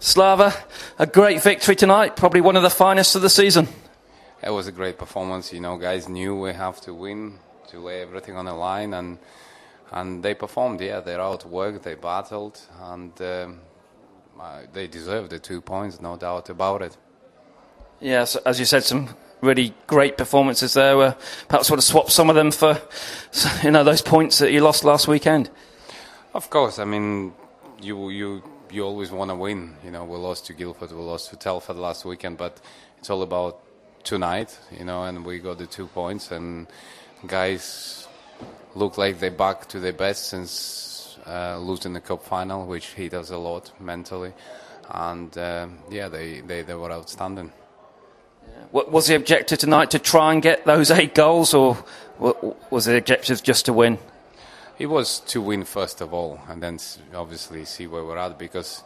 Slava, a great victory tonight, probably one of the finest of the season. It was a great performance. Guys knew we have to win, to lay everything on the line, and they performed. Yeah, they're outworked, they battled, and they deserved the 2 points, no doubt about it. Yes, as you said, some really great performances there. Perhaps would have swapped some of them for, those points that you lost last weekend. Of course, I mean, you always want to win. We lost to Guildford, we lost to Telford last weekend, but it's all about tonight, and we got the 2 points, and guys look like they're back to their best since losing the cup final, which hit us a lot mentally, and they were outstanding. What was the objective tonight, to try and get those 8 goals, or was the objective just to win? It was to win first of all, and then obviously see where we're at, because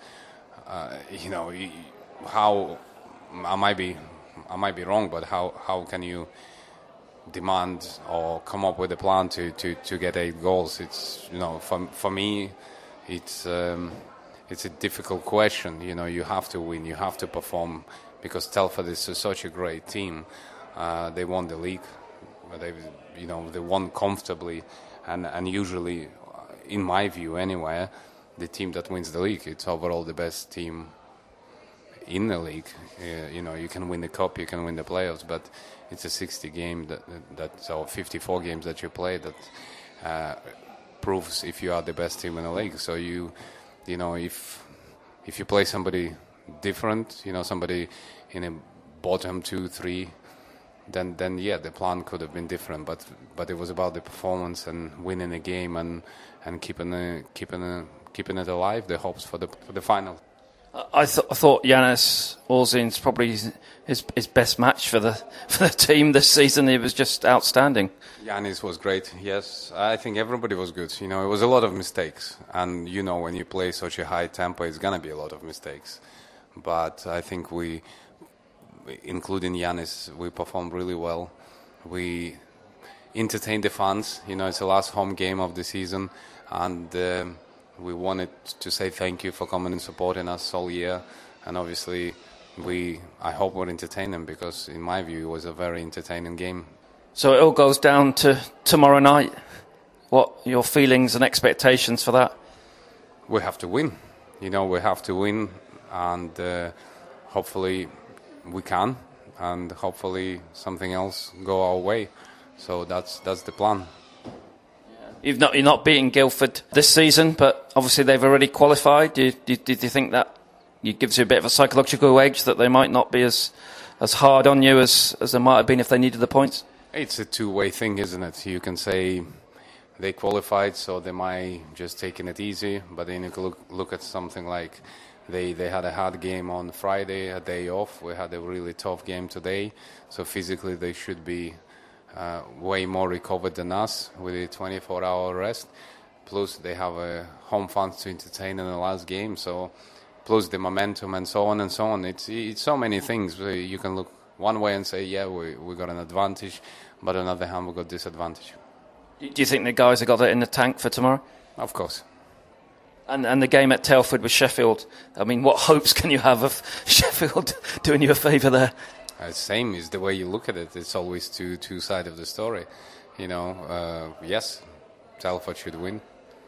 how I might be wrong, but how can you demand or come up with a plan to get 8 goals? It's for me, it's a difficult question. You have to win, you have to perform, because Telford is such a great team. They won the league, they won comfortably, and usually, in my view anyway, the team that wins the league, it's overall the best team in the league. You can win the cup, you can win the playoffs, but it's a 60 game or 54 games that you play that proves if you are the best team in the league. So if you play somebody different, somebody in a bottom 2-3, then yeah, the plan could have been different. But it was about the performance and winning the game and keeping it alive, the hopes for the final. I thought Yanis Orzin's probably his best match for the team this season. He was just outstanding. Yanis was great. Yes, I think everybody was good. It was a lot of mistakes, and when you play such a high tempo, it's gonna be a lot of mistakes. But I think we, including Yanis, we performed really well. We entertained the fans. It's the last home game of the season, and we wanted to say thank you for coming and supporting us all year. And obviously, I hope we're entertaining, because in my view, it was a very entertaining game. So it all goes down to tomorrow night. What are your feelings and expectations for that? We have to win. We have to win, and hopefully we can, and hopefully something else go our way. So that's the plan. You're not beating Guildford this season, but obviously they've already qualified. Do you think that gives you a bit of a psychological edge, that they might not be as hard on you as they might have been if they needed the points? It's a two-way thing, isn't it? You can say they qualified, so they might just taking it easy, but then you can look at something like they had a hard game on Friday, a day off. We had a really tough game today, so physically they should be way more recovered than us with a 24-hour rest. Plus they have home fans to entertain in the last game, so plus the momentum and so on and so on. It's so many things. You can look one way and say, yeah, we got an advantage, but on the other hand, we got disadvantage. Do you think the guys have got it in the tank for tomorrow? Of course. And the game at Telford with Sheffield, I mean, what hopes can you have of Sheffield doing you a favour there? Same is the way you look at it. It's always two sides of the story. Yes, Telford should win,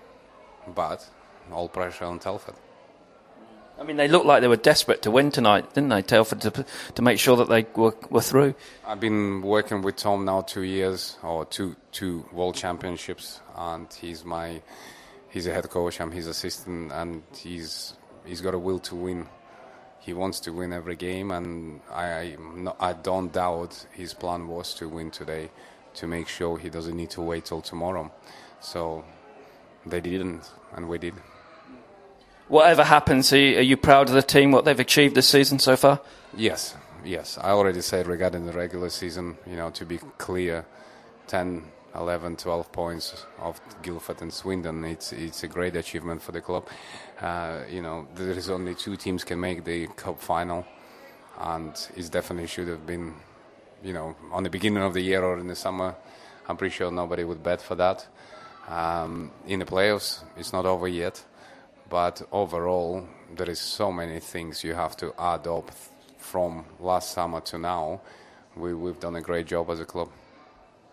but all pressure on Telford. I mean, they looked like they were desperate to win tonight, didn't they, Telford, to make sure that they were through? I've been working with Tom now 2 years, or two World Championships, and he's a head coach, I'm his assistant, and he's got a will to win. He wants to win every game, and I don't doubt his plan was to win today, to make sure he doesn't need to wait till tomorrow. So they didn't, and we did. Whatever happens, are you proud of the team, what they've achieved this season so far? Yes. I already said regarding the regular season, to be clear, 10, 11, 12 points of Guildford and Swindon. It's a great achievement for the club. There is only 2 teams can make the cup final, and it definitely should have been, on the beginning of the year or in the summer. I'm pretty sure nobody would bet for that. In the playoffs, it's not over yet. But overall, there is so many things you have to add up from last summer to now. We've done a great job as a club.